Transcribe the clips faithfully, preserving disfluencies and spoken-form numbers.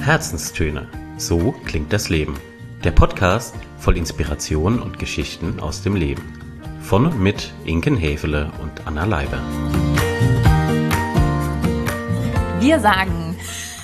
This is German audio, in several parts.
Herzenstöne. So klingt das Leben. Der Podcast voll Inspiration und Geschichten aus dem Leben. Von und mit Inken Häfele und Anna Leiber. Wir sagen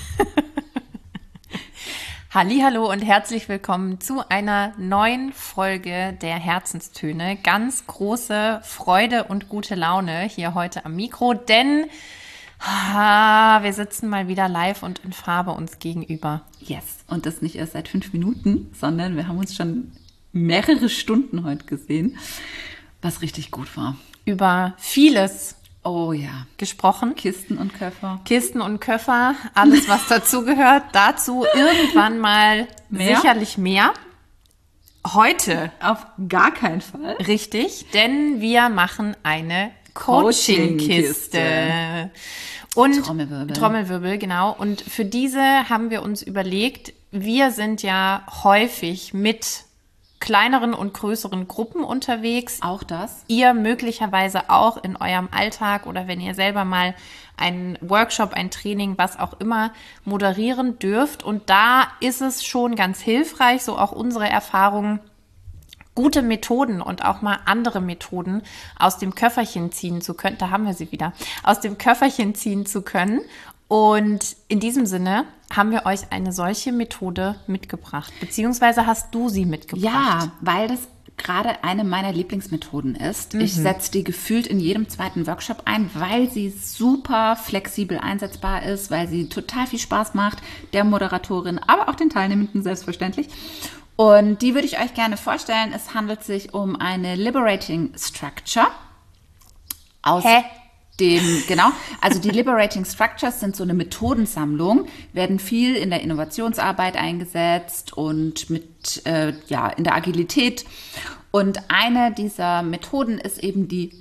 Hallihallo und herzlich willkommen zu einer neuen Folge der Herzenstöne. Ganz große Freude und gute Laune hier heute am Mikro, denn ah, wir sitzen mal wieder live und in Farbe uns gegenüber. Yes, und das nicht erst seit fünf Minuten, sondern wir haben uns schon mehrere Stunden heute gesehen, was richtig gut war. Über vieles Oh ja. gesprochen. Kisten und Köffer. Kisten und Köffer, alles was dazugehört. Dazu irgendwann mal Mehr? sicherlich mehr. Heute Auf gar keinen Fall. richtig, denn wir machen eine Coaching-Kiste. Coaching-Kiste. Und Trommelwirbel. Trommelwirbel, genau. Und für diese haben wir uns überlegt, wir sind ja häufig mit kleineren und größeren Gruppen unterwegs. Auch das? Ihr möglicherweise auch in eurem Alltag oder wenn ihr selber mal einen Workshop, ein Training, was auch immer moderieren dürft. Und da ist es schon ganz hilfreich, so auch unsere Erfahrungen, gute Methoden und auch mal andere Methoden aus dem Köfferchen ziehen zu können. Da haben wir sie wieder. Aus dem Köfferchen ziehen zu können. Und in diesem Sinne haben wir euch eine solche Methode mitgebracht. Beziehungsweise hast du sie mitgebracht. Ja, weil das gerade eine meiner Lieblingsmethoden ist. Ich setze die gefühlt in jedem zweiten Workshop ein, weil sie super flexibel einsetzbar ist, weil sie total viel Spaß macht, der Moderatorin, aber auch den Teilnehmenden selbstverständlich. Und die würde ich euch gerne vorstellen. Es handelt sich um eine Liberating Structure aus Hä? dem, genau, also die Liberating Structures sind so eine Methodensammlung, werden viel in der Innovationsarbeit eingesetzt und mit, äh, ja, in der Agilität. Und eine dieser Methoden ist eben die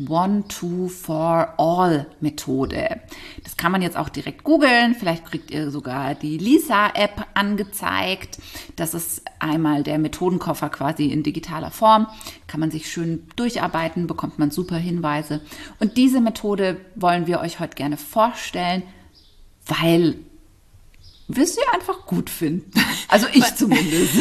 One-Two-For-All-Methode. Das kann man jetzt auch direkt googeln. Vielleicht kriegt ihr sogar die Lisa-App angezeigt. Das ist einmal der Methodenkoffer quasi in digitaler Form. Kann man sich schön durcharbeiten, bekommt man super Hinweise. Und diese Methode wollen wir euch heute gerne vorstellen, weil wir sie einfach gut finden. Also ich zumindest.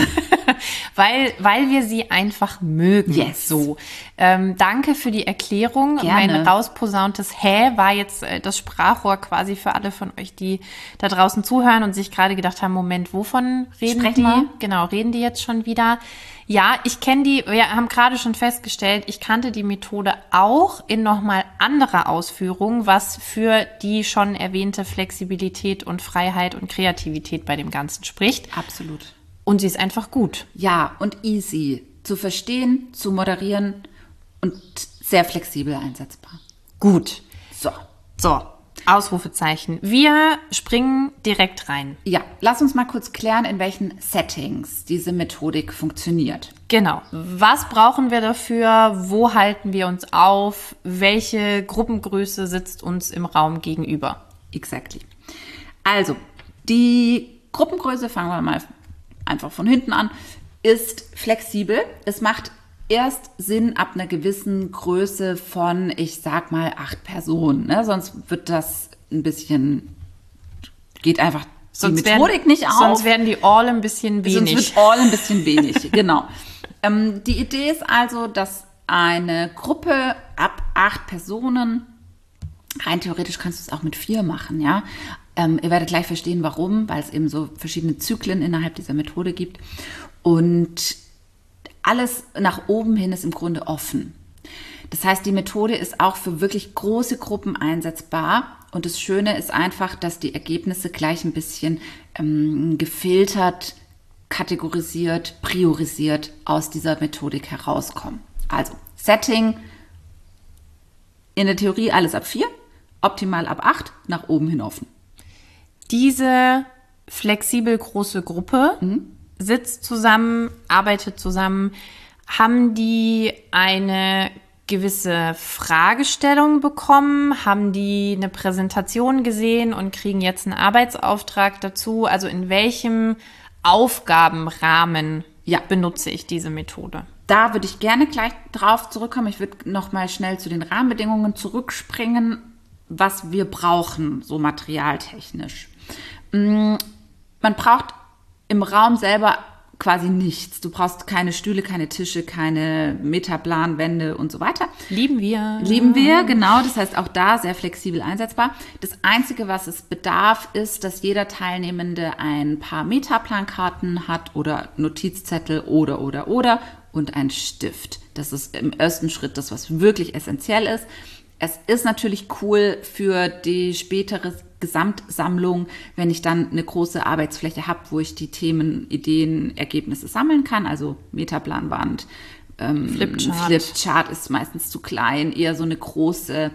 Weil, weil wir sie einfach mögen. Yes. So. Ähm, danke für die Erklärung. Gerne. Mein rausposauntes Hä war jetzt äh, das Sprachrohr quasi für alle von euch, die da draußen zuhören und sich gerade gedacht haben, Moment, wovon reden Sprechen die? wir? Genau, reden die jetzt schon wieder? Ja, ich kenne die, wir haben gerade schon festgestellt, ich kannte die Methode auch in nochmal anderer Ausführung, was für die schon erwähnte Flexibilität und Freiheit und Kreativität bei dem Ganzen spricht. Absolut. Und sie ist einfach gut. Ja, und easy zu verstehen, zu moderieren und sehr flexibel einsetzbar. Gut. So, So, Ausrufezeichen. Wir springen direkt rein. ja, lass uns mal kurz klären, in welchen Settings diese Methodik funktioniert. Genau. Was brauchen wir dafür? Wo halten wir uns auf? Welche Gruppengröße sitzt uns im Raum gegenüber? Exactly. Also, die Gruppengröße, fangen wir mal einfach von hinten an, ist flexibel. Es macht erst Sinn ab einer gewissen Größe von, ich sag mal, acht Personen. Ne? Sonst wird das ein bisschen, geht einfach die Methodik werden, nicht auf. Sonst werden die All ein bisschen wenig. Sonst wird all ein bisschen wenig, genau. Ähm, die Idee ist also, dass eine Gruppe ab acht Personen, rein theoretisch kannst du es auch mit vier machen, ja. Ähm, ihr werdet gleich verstehen, warum, weil es eben so verschiedene Zyklen innerhalb dieser Methode gibt. Und alles nach oben hin ist im Grunde offen. Das heißt, die Methode ist auch für wirklich große Gruppen einsetzbar. Und das Schöne ist einfach, dass die Ergebnisse gleich ein bisschen ähm, gefiltert, kategorisiert, priorisiert aus dieser Methodik herauskommen. Also Setting, in der Theorie alles ab vier, optimal ab acht, nach oben hin offen. Diese flexibel große Gruppe Mhm. sitzt zusammen, arbeitet zusammen. Haben die eine gewisse Fragestellung bekommen? Haben die eine Präsentation gesehen und kriegen jetzt einen Arbeitsauftrag dazu? Also in welchem Aufgabenrahmen Ja. benutze ich diese Methode? Da würde ich gerne gleich drauf zurückkommen. Ich würde noch mal schnell zu den Rahmenbedingungen zurückspringen, was wir brauchen, so materialtechnisch. man braucht im Raum selber quasi nichts. Du brauchst keine Stühle, keine Tische, keine Metaplanwände und so weiter. Lieben wir. Lieben wir, genau. Das heißt, auch da sehr flexibel einsetzbar. Das Einzige, was es bedarf, ist, dass jeder Teilnehmende ein paar Metaplankarten hat oder Notizzettel oder, oder, oder und ein Stift. Das ist im ersten Schritt das, was wirklich essentiell ist. Es ist natürlich cool für die spätere Gesamtsammlung, wenn ich dann eine große Arbeitsfläche habe, wo ich die Themen, Ideen, Ergebnisse sammeln kann. Also Metaplanwand, ähm, Flipchart. Flipchart ist meistens zu klein, eher so eine große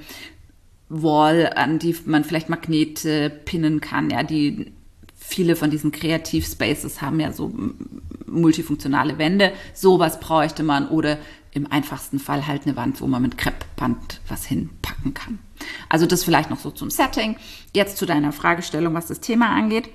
Wall, an die man vielleicht Magnete pinnen kann. Ja, die viele von diesen Kreativspaces haben ja so multifunktionale Wände. Sowas bräuchte man oder im einfachsten Fall halt eine Wand, wo man mit Kreppband was hinpacken kann. Also das vielleicht noch so zum Setting. Jetzt zu deiner Fragestellung, was das Thema angeht.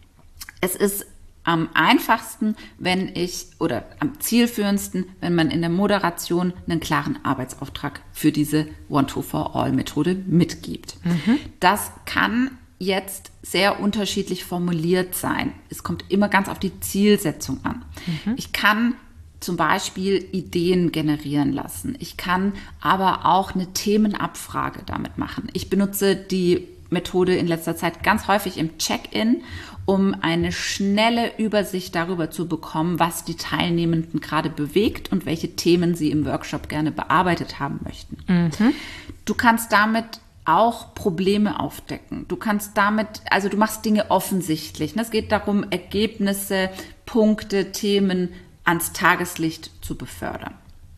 Es ist am einfachsten, wenn ich, oder am zielführendsten, wenn man in der Moderation einen klaren Arbeitsauftrag für diese One-Two-For-All-Methode mitgibt. Mhm. Das kann jetzt sehr unterschiedlich formuliert sein. Es kommt immer ganz auf die Zielsetzung an. Mhm. Ich kann zum Beispiel Ideen generieren lassen. Ich kann aber auch eine Themenabfrage damit machen. Ich benutze die Methode in letzter Zeit ganz häufig im Check-in, um eine schnelle Übersicht darüber zu bekommen, was die Teilnehmenden gerade bewegt und welche Themen sie im Workshop gerne bearbeitet haben möchten. Mhm. Du kannst damit auch Probleme aufdecken. Du kannst damit, also du machst Dinge offensichtlich. Es geht darum, Ergebnisse, Punkte, Themen ans Tageslicht zu befördern.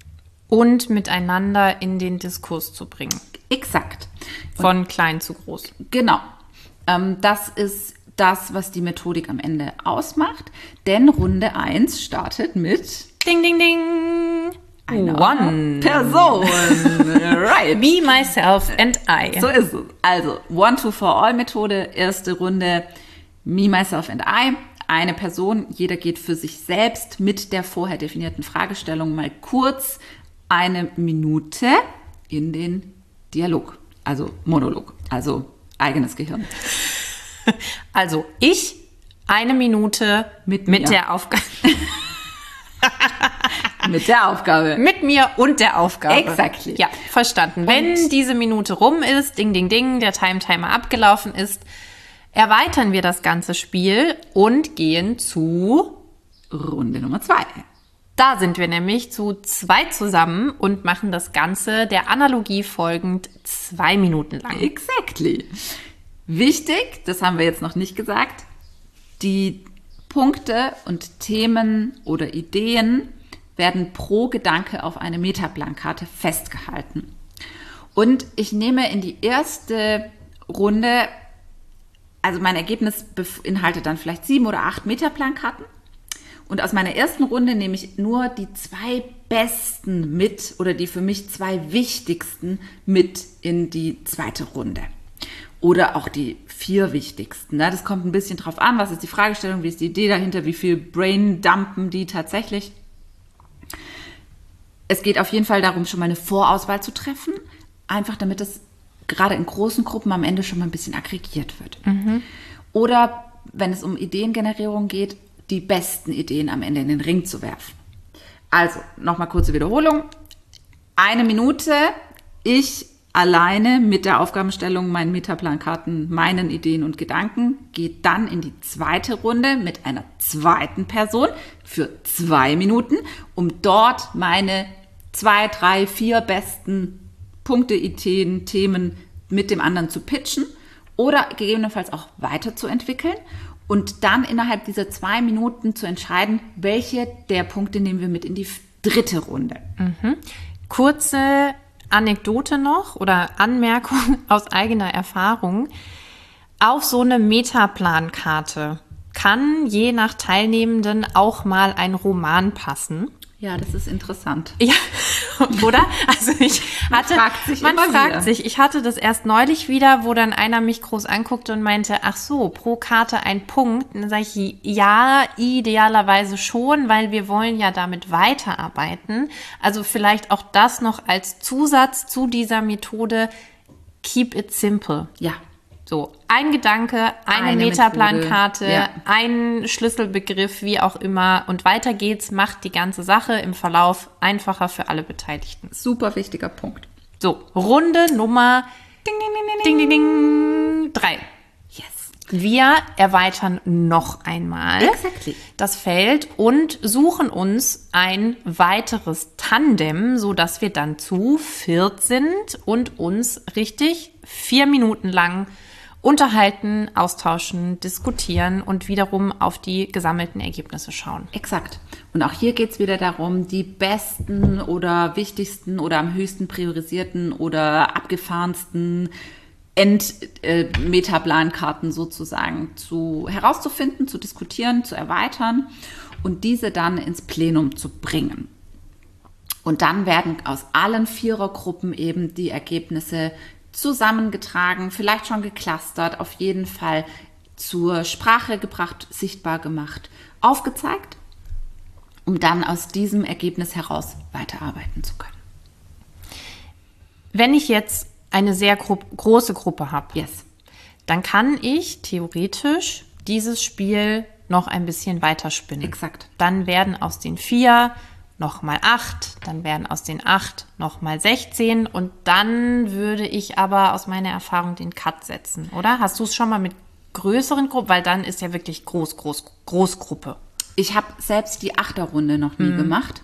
Und miteinander in den Diskurs zu bringen. Exakt. Von und klein zu groß. Genau. Ähm, das ist das, was die Methodik am Ende ausmacht. Denn Runde eins startet mit Ding, ding, ding. Einer One Person. Right. Me, myself and I. So ist es. Also One-Two-For-All-Methode, erste Runde Me, myself and I. Eine Person, jeder geht für sich selbst mit der vorher definierten Fragestellung mal kurz eine Minute in den Dialog, also Monolog, also eigenes Gehirn. Also ich eine Minute mit, mit der Aufgabe. Mit der Aufgabe. Mit mir und der Aufgabe. Exactly. Ja, verstanden. Und wenn diese Minute rum ist, ding, ding, ding, der Time-Timer abgelaufen ist, erweitern wir das ganze Spiel und gehen zu Runde Nummer zwei. Da sind wir nämlich zu zwei zusammen und machen das Ganze der Analogie folgend zwei Minuten lang. Exactly. Wichtig, das haben wir jetzt noch nicht gesagt, die Punkte und Themen oder Ideen werden pro Gedanke auf eine Metaplankarte festgehalten. Und ich nehme in die erste Runde, also mein Ergebnis beinhaltet dann vielleicht sieben oder acht Metaplankarten. Und aus meiner ersten Runde nehme ich nur die zwei besten mit oder die für mich zwei wichtigsten mit in die zweite Runde. Oder auch die vier wichtigsten. Das kommt ein bisschen drauf an, was ist die Fragestellung, wie ist die Idee dahinter, wie viel Brain dumpen die tatsächlich. Es geht auf jeden Fall darum, schon mal eine Vorauswahl zu treffen, einfach damit es gerade in großen Gruppen am Ende schon mal ein bisschen aggregiert wird. Mhm. Oder wenn es um Ideengenerierung geht, die besten Ideen am Ende in den Ring zu werfen. Also, nochmal kurze Wiederholung. Eine Minute, ich alleine mit der Aufgabenstellung, meinen Metaplankarten, meinen Ideen und Gedanken, geht dann in die zweite Runde mit einer zweiten Person für zwei Minuten, um dort meine zwei, drei, vier besten Punkte, Ideen, Themen mit dem anderen zu pitchen oder gegebenenfalls auch weiterzuentwickeln und dann innerhalb dieser zwei Minuten zu entscheiden, welche der Punkte nehmen wir mit in die dritte Runde. Mhm. Kurze Anekdote noch oder Anmerkung aus eigener Erfahrung. Auf so eine Metaplankarte kann je nach Teilnehmenden auch mal ein Roman passen. Ja, das ist interessant. Ja, oder? Also ich hatte, man fragt sich, man immer fragt wieder. sich, ich hatte das erst neulich wieder, wo dann einer mich groß anguckte und meinte, ach so, pro Karte ein Punkt. Und dann sage ich, ja, idealerweise schon, weil wir wollen ja damit weiterarbeiten. Also vielleicht auch das noch als Zusatz zu dieser Methode, keep it simple. Ja, So, ein Gedanke, eine, Eine Metaplankarte, Methode, ja. ein Schlüsselbegriff, wie auch immer. Und weiter geht's, macht die ganze Sache im Verlauf einfacher für alle Beteiligten. Super wichtiger Punkt. So, Runde Nummer ding, ding, ding, ding, ding, ding, drei. Yes. Wir erweitern noch einmal Exactly. das Feld und suchen uns ein weiteres Tandem, sodass wir dann zu viert sind und uns richtig vier Minuten lang unterhalten, austauschen, diskutieren und wiederum auf die gesammelten Ergebnisse schauen. Exakt. Und auch hier geht es wieder darum, die besten oder wichtigsten oder am höchsten priorisierten oder abgefahrensten End-Metaplankarten sozusagen zu herauszufinden, zu diskutieren, zu erweitern und diese dann ins Plenum zu bringen. Und dann werden aus allen Vierergruppen eben die Ergebnisse zusammengetragen, vielleicht schon geclustert, auf jeden Fall zur Sprache gebracht, sichtbar gemacht, aufgezeigt, um dann aus diesem Ergebnis heraus weiterarbeiten zu können. Wenn ich jetzt eine sehr gro- große Gruppe habe, Yes. dann kann ich theoretisch dieses Spiel noch ein bisschen weiterspinnen. Exakt. Dann werden aus den vier nochmal acht, dann werden aus den acht nochmal sechzehn und dann würde ich aber aus meiner Erfahrung den Cut setzen, oder? Hast du es schon mal mit größeren Gruppen? Weil dann ist ja wirklich groß, groß, Großgruppe. Ich habe selbst die Achterrunde noch nie gemacht.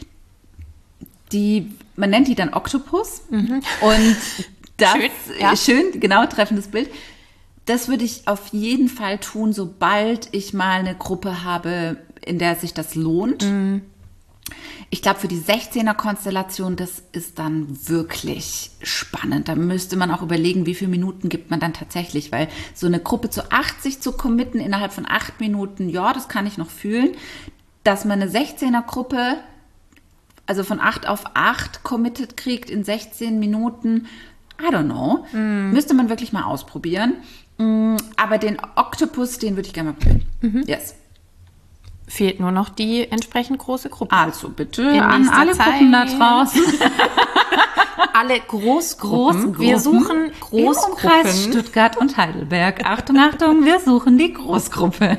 Die, man nennt die dann Oktopus. Und das, Schön, ja. schön, genau, treffendes Bild. Das würde ich auf jeden Fall tun, sobald ich mal eine Gruppe habe, in der sich das lohnt. Ich glaube, für die sechzehner-Konstellation, das ist dann wirklich spannend. Da müsste man auch überlegen, wie viele Minuten gibt man dann tatsächlich, weil so eine Gruppe zu achtzig zu committen innerhalb von acht Minuten, ja, das kann ich noch fühlen. Dass man eine sechzehner-Gruppe, also von acht auf acht committed kriegt in sechzehn Minuten, I don't know. Mm. Müsste man wirklich mal ausprobieren. Mm, aber den Oktopus, den würde ich gerne mal probieren. Mhm. Yes. Fehlt nur noch die entsprechend große Gruppe. Also bitte In an nächster alle Zeit. Gruppen da draußen. Alle Großgruppen. Großgruppen. Wir suchen Im Umkreis Großgruppen. Stuttgart und Heidelberg. Achtung, Achtung, wir suchen die Großgruppe.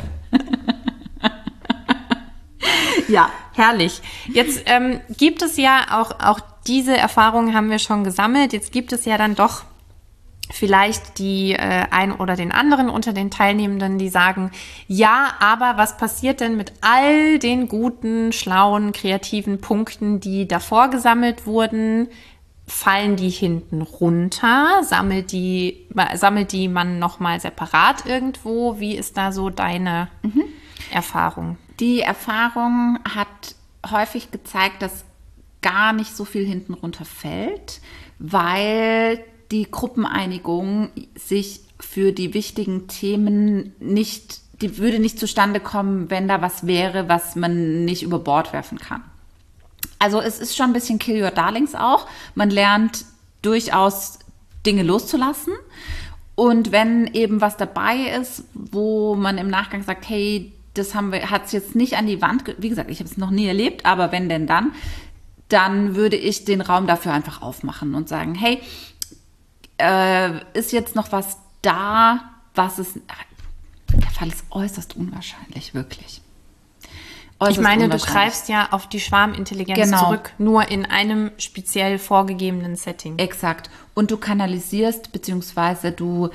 Ja. Herrlich. Jetzt ähm, gibt es ja auch, auch diese Erfahrungen haben wir schon gesammelt. Jetzt gibt es ja dann doch vielleicht die äh, ein oder den anderen unter den Teilnehmenden, die sagen, ja, aber was passiert denn mit all den guten, schlauen, kreativen Punkten, die davor gesammelt wurden? Fallen die hinten runter? Sammelt die, sammelt die man nochmal separat irgendwo? Wie ist da so deine mhm. Erfahrung? Die Erfahrung hat häufig gezeigt, dass gar nicht so viel hinten runterfällt, weil die Gruppeneinigung sich für die wichtigen Themen nicht, die würde nicht zustande kommen, wenn da was wäre, was man nicht über Bord werfen kann. Also es ist schon ein bisschen Kill Your Darlings auch. Man lernt durchaus Dinge loszulassen. Und wenn eben was dabei ist, wo man im Nachgang sagt, hey, das haben wir, hat es jetzt nicht an die Wand, ge- wie gesagt, ich habe es noch nie erlebt, aber wenn denn dann, dann würde ich den Raum dafür einfach aufmachen und sagen, hey, äh, ist jetzt noch was da, was es, der Fall ist äußerst unwahrscheinlich, wirklich. Äußerst Ich meine, du unwahrscheinlich. greifst ja auf die Schwarmintelligenz Genau. zurück, nur in einem speziell vorgegebenen Setting. Exakt. Und du kanalisierst, beziehungsweise du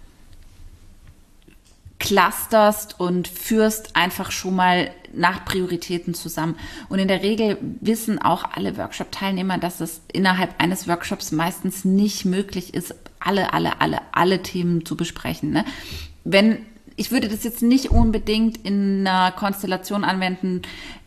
clusterst und führst einfach schon mal nach Prioritäten zusammen. Und in der Regel wissen auch alle Workshop-Teilnehmer, dass es innerhalb eines Workshops meistens nicht möglich ist, alle, alle, alle, alle Themen zu besprechen. Ne? Wenn, ich würde das jetzt nicht unbedingt in einer Konstellation anwenden,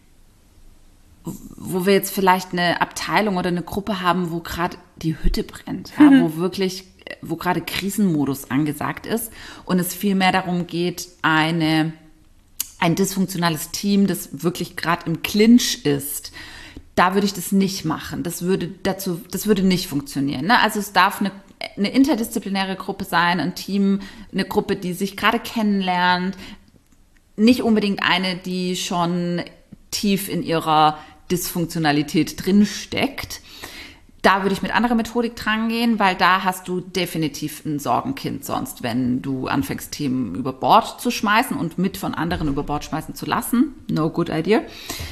wo wir jetzt vielleicht eine Abteilung oder eine Gruppe haben, wo gerade die Hütte brennt, ja, mhm. wo wirklich, wo gerade Krisenmodus angesagt ist und es viel mehr darum geht, eine, ein dysfunktionales Team, das wirklich gerade im Clinch ist, da würde ich das nicht machen. Das würde dazu, das würde nicht funktionieren. Ne? Also es darf eine, eine interdisziplinäre Gruppe sein, ein Team, eine Gruppe, die sich gerade kennenlernt, nicht unbedingt eine, die schon tief in ihrer Dysfunktionalität drinsteckt. Da würde ich mit anderer Methodik dran gehen, weil da hast du definitiv ein Sorgenkind sonst, wenn du anfängst, Themen über Bord zu schmeißen und mit von anderen über Bord schmeißen zu lassen. No good idea.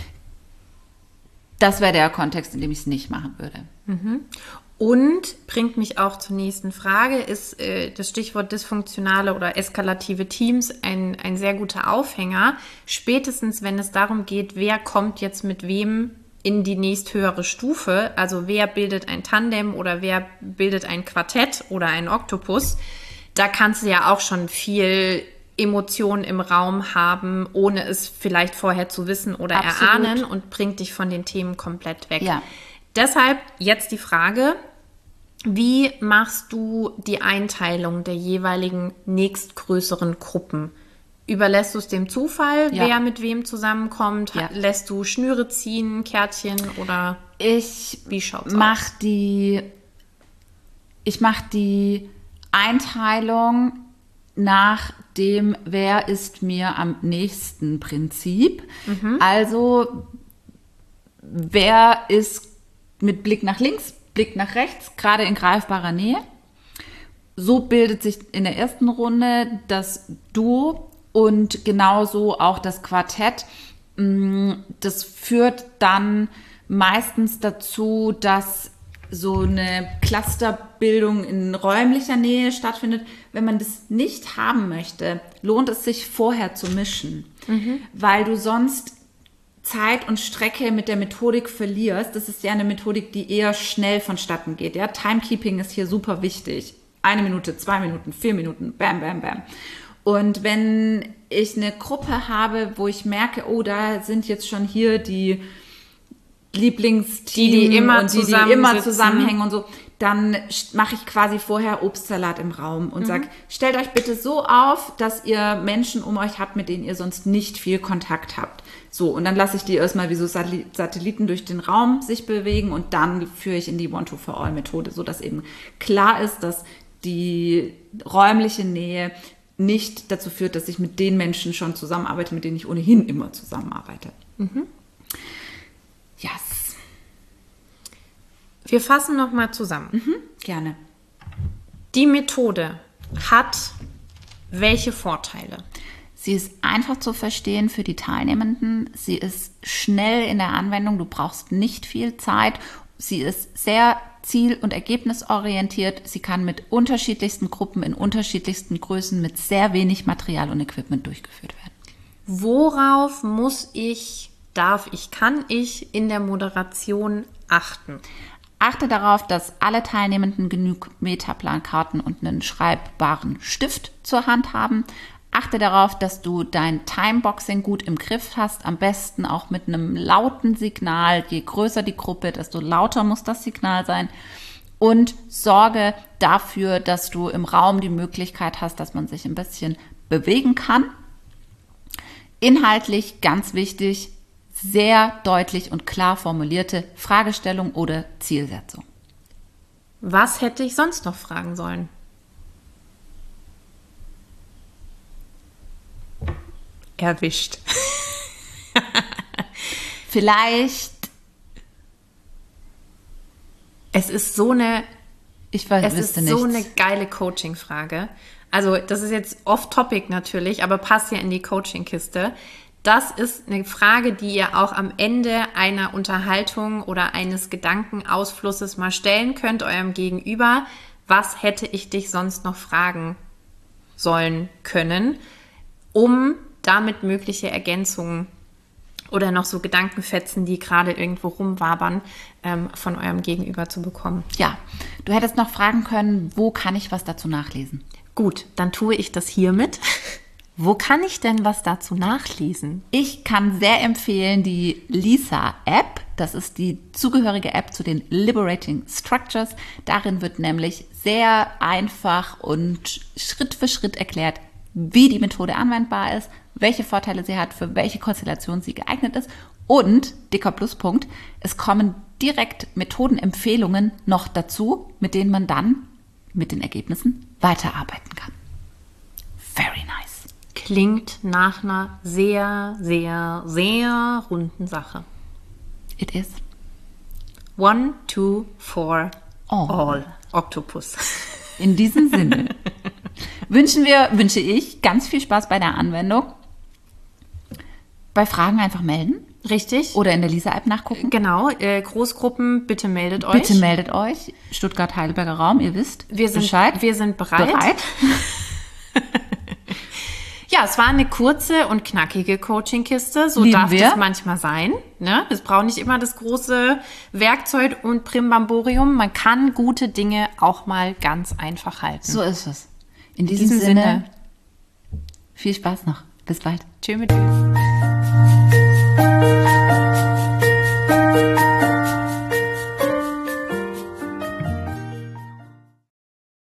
Das wäre der Kontext, in dem ich es nicht machen würde. Mhm. Und bringt mich auch zur nächsten Frage, ist äh, das Stichwort dysfunktionale oder eskalative Teams ein, ein sehr guter Aufhänger. Spätestens, wenn es darum geht, wer kommt jetzt mit wem in die nächsthöhere Stufe, also wer bildet ein Tandem oder wer bildet ein Quartett oder ein Oktopus, da kannst du ja auch schon viel Emotionen im Raum haben, ohne es vielleicht vorher zu wissen oder Absolut. erahnen und bringt dich von den Themen komplett weg. Ja. Deshalb jetzt die Frage, wie machst du die Einteilung der jeweiligen nächstgrößeren Gruppen? Überlässt du es dem Zufall, Ja. wer mit wem zusammenkommt? Ja. Lässt du Schnüre ziehen, Kärtchen oder Ich wie schaut's mach aus? die, ich mache die Einteilung nach dem, wer ist mir am nächsten Prinzip. Also, wer ist mit Blick nach links, Blick nach rechts, gerade in greifbarer Nähe. So bildet sich in der ersten Runde das Duo und genauso auch das Quartett. Das führt dann meistens dazu, dass so eine Clusterbildung in räumlicher Nähe stattfindet. Wenn man das nicht haben möchte, lohnt es sich vorher zu mischen, weil du sonst Zeit und Strecke mit der Methodik verlierst. Das ist ja eine Methodik, die eher schnell vonstatten geht. Ja? Timekeeping ist hier super wichtig. Eine Minute, zwei Minuten, vier Minuten, bam, bam, bam. Und wenn ich eine Gruppe habe, wo ich merke, oh, da sind jetzt schon hier die Lieblingsteam Die, die immer und die, die zusammensitzen. immer zusammenhängen und so, dann mache ich quasi vorher Obstsalat im Raum und sage, stellt euch bitte so auf, dass ihr Menschen um euch habt, mit denen ihr sonst nicht viel Kontakt habt. So, und dann lasse ich die erstmal wie so Satelliten durch den Raum sich bewegen und dann führe ich in die One-to-for-all-Methode, sodass eben klar ist, dass die räumliche Nähe nicht dazu führt, dass ich mit den Menschen schon zusammenarbeite, mit denen ich ohnehin immer zusammenarbeite. Mhm. Yes. Wir fassen nochmal zusammen. Mhm, gerne. Die Methode hat welche Vorteile? Sie ist einfach zu verstehen für die Teilnehmenden. Sie ist schnell in der Anwendung. Du brauchst nicht viel Zeit. Sie ist sehr ziel- und ergebnisorientiert. Sie kann mit unterschiedlichsten Gruppen in unterschiedlichsten Größen mit sehr wenig Material und Equipment durchgeführt werden. Worauf muss ich, darf ich, kann ich in der Moderation achten? Achte darauf, dass alle Teilnehmenden genug Metaplankarten und einen schreibbaren Stift zur Hand haben. Achte darauf, dass du dein Timeboxing gut im Griff hast, am besten auch mit einem lauten Signal. Je größer die Gruppe, desto lauter muss das Signal sein. Und sorge dafür, dass du im Raum die Möglichkeit hast, dass man sich ein bisschen bewegen kann. Inhaltlich ganz wichtig, sehr deutlich und klar formulierte Fragestellung oder Zielsetzung. Was hätte ich sonst noch fragen sollen? Erwischt. Vielleicht, Es ist so eine, ich weiß, es ist wüsste so nichts. eine geile Coaching-Frage. Also das ist jetzt off-topic natürlich, aber passt ja in die Coaching-Kiste. Das ist eine Frage, die ihr auch am Ende einer Unterhaltung oder eines Gedankenausflusses mal stellen könnt, eurem Gegenüber. Was hätte ich dich sonst noch fragen sollen können, um damit mögliche Ergänzungen oder noch so Gedankenfetzen, die gerade irgendwo rumwabern, ähm, von eurem Gegenüber zu bekommen. Ja, du hättest noch fragen können, wo kann ich was dazu nachlesen? Gut, dann tue ich das hiermit. Wo kann ich denn was dazu nachlesen? Ich kann sehr empfehlen die Lisa-App. Das ist die zugehörige App zu den Liberating Structures. Darin wird nämlich sehr einfach und Schritt für Schritt erklärt, wie die Methode anwendbar ist, welche Vorteile sie hat, für welche Konstellation sie geeignet ist. Und, dicker Pluspunkt, es kommen direkt Methodenempfehlungen noch dazu, mit denen man dann mit den Ergebnissen weiterarbeiten kann. Very nice. Klingt nach einer sehr, sehr, sehr runden Sache. It is. One, two, four, All. all. Oktopus. In diesem Sinne wünschen wir, wünsche ich ganz viel Spaß bei der Anwendung. Bei Fragen einfach melden. Richtig. Oder in der Lisa-App nachgucken. Genau, äh, Großgruppen, bitte meldet euch. Bitte meldet euch. Stuttgart-Heidelberger Raum, ihr wisst wir sind, Bescheid. Wir sind bereit. bereit. Ja, es war eine kurze und knackige Coaching-Kiste. So Lieben darf wir. es manchmal sein. Ne? Es braucht nicht immer das große Werkzeug und Primbamborium. Man kann gute Dinge auch mal ganz einfach halten. So ist es. In diesem, diesem Sinne, Sinne. viel Spaß noch. Bis bald. Tschö mit Tschüss.